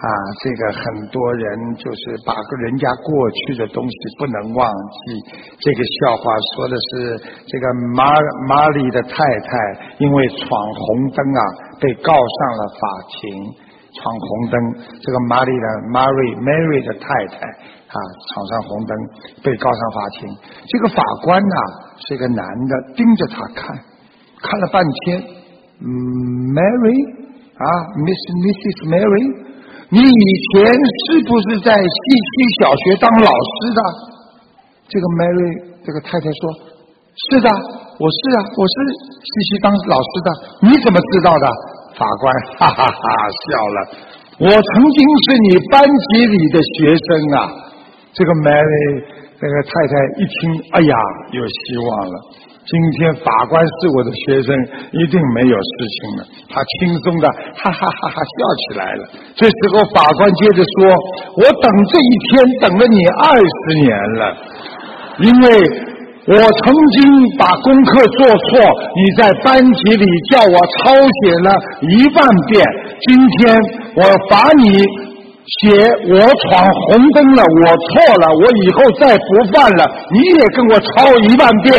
这个很多人就是把人家过去的东西不能忘记。这个笑话说的是这个玛丽的太太因为闯红灯被告上了法庭。闯红灯，这个Mary 的太太闯上红灯被告上法庭。这个法官是一个男的，盯着他看了半天。Mary Mrs. Mary， 你以前是不是在西区小学当老师的？这个 Mary 这个太太说，是的，我是西区当老师的。你怎么知道的？法官哈哈哈笑了，我曾经是你班级里的学生这个 Mary 这个太太一听，哎呀，有希望了，今天法官是我的学生，一定没有事情了。他轻松的哈哈哈哈笑起来了。这时候法官接着说，我等这一天等了你20年了，因为我曾经把功课做错，你在班级里叫我抄写了1万遍，今天我罚你写我闯红灯了，我错了，我以后再不犯了，你也跟我抄1万遍。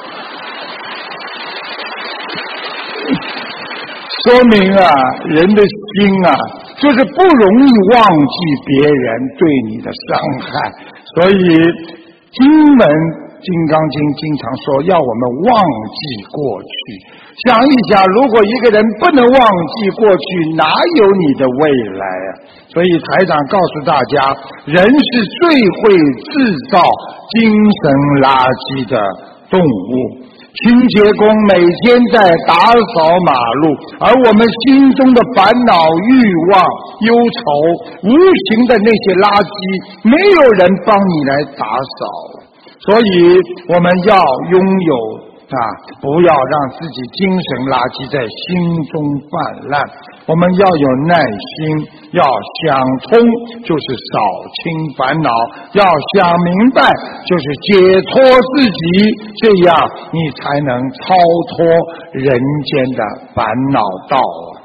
说明人的心就是不容易忘记别人对你的伤害。所以经文金刚经经常说要我们忘记过去。想一想，如果一个人不能忘记过去，哪有你的未来所以台长告诉大家，人是最会制造精神垃圾的动物。清洁工每天在打扫马路，而我们心中的烦恼、欲望、忧愁，无形的那些垃圾，没有人帮你来打扫。所以我们要拥有不要让自己精神垃圾在心中泛滥。我们要有耐心，要想通，就是扫清烦恼；要想明白，就是解脱自己，这样你才能超脱人间的烦恼道。